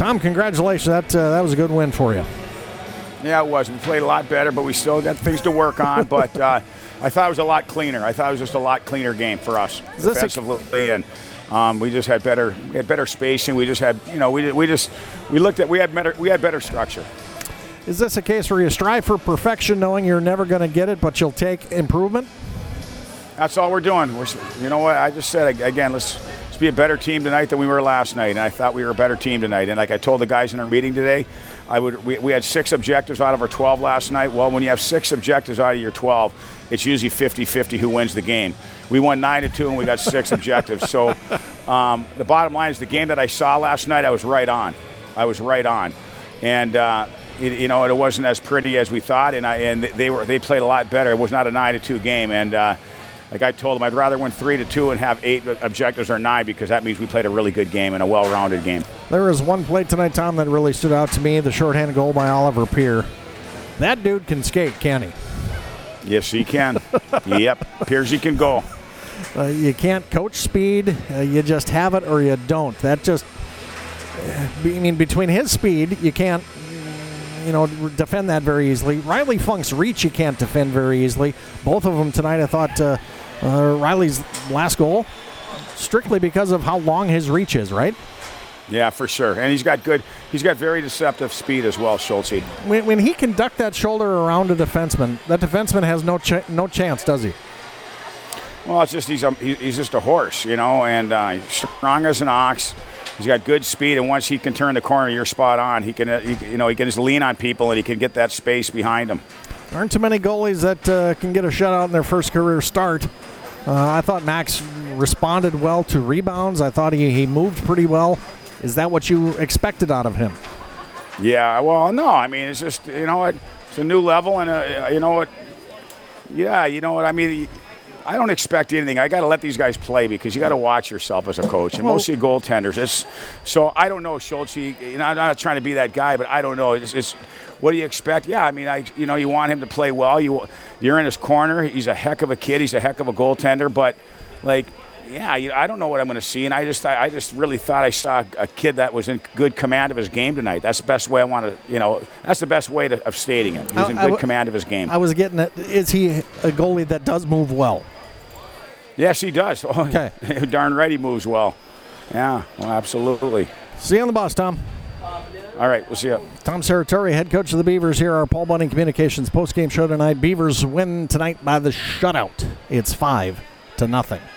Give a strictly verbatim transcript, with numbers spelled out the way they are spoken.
Tom, congratulations. That uh, that was a good win for you. Yeah, it was. We played a lot better, but we still got things to work on. But uh, I thought it was a lot cleaner. I thought it was just a lot cleaner game for us defensively, and um, we just had better we had better spacing. We just had, you know, we we just we looked at we had better we had better structure. Is this a case where you strive for perfection, knowing you're never going to get it, but you'll take improvement? That's all we're doing. We're, you know what? I just said again. Let's. Let's be a better team tonight than we were last night, and I thought we were a better team tonight. And like I told the guys in our meeting today, I would we, we had six objectives out of our twelve last night. Well, when you have six objectives out of your twelve, it's usually fifty-fifty who wins the game. We won nine to two, and we got six objectives. So um, the bottom line is the game that I saw last night, I was right on. I was right on, and uh, it, you know it wasn't as pretty as we thought, and I and they were they played a lot better. It was not a nine to two game, and. Uh, Like I told them, I'd rather win three to two and have eight objectives or nine, because that means we played a really good game and a well-rounded game. There was one play tonight, Tom, that really stood out to me, the shorthanded goal by Oliver Peer. That dude can skate, can he? Yes, he can. Yep, appears he can go. Uh, you can't coach speed. Uh, you just have it or you don't. That just, I mean, between his speed, you can't, you know, defend that very easily. Riley Funk's reach, you can't defend very easily. Both of them tonight, I thought, uh, uh, Riley's last goal, strictly because of how long his reach is, right? Yeah, for sure. And he's got good, he's got very deceptive speed as well, Schultz. When, when he can duck that shoulder around a defenseman, that defenseman has no ch- no chance, does he? Well, it's just he's a, he's just a horse, you know, and uh, he's strong as an ox. He's got good speed, and once he can turn the corner, you're spot on. He can, he, you know, he can just lean on people, and he can get that space behind him. There aren't too many goalies that uh, can get a shutout in their first career start. Uh, I thought Max responded well to rebounds. I thought he, he moved pretty well. Is that what you expected out of him? Yeah, well, no. I mean, it's just, you know what, it's a new level, and, uh, you know what, yeah, you know what, I mean, I don't expect anything. I got to let these guys play, because you got to watch yourself as a coach, and well, mostly goaltenders. It's, so I don't know, Schultz. You know, I'm not trying to be that guy, but I don't know. It's, it's what do you expect? Yeah, I mean, I you know, you want him to play well. You you're in his corner. He's a heck of a kid. He's a heck of a goaltender. But like, yeah, you, I don't know what I'm going to see, and I just I, I just really thought I saw a kid that was in good command of his game tonight. That's the best way I want to, you know, that's the best way to, of stating it. He's I, in I good w- command of his game. I was getting it. Is he a goalie that does move well? Yes, he does. Okay. Darn right he moves well. Yeah, well, absolutely. See you on the bus, Tom. All right, we'll see you. Tom Serratori, head coach of the Beavers, here, our Paul Bunning Communications postgame show tonight. Beavers win tonight by the shutout. It's five to nothing.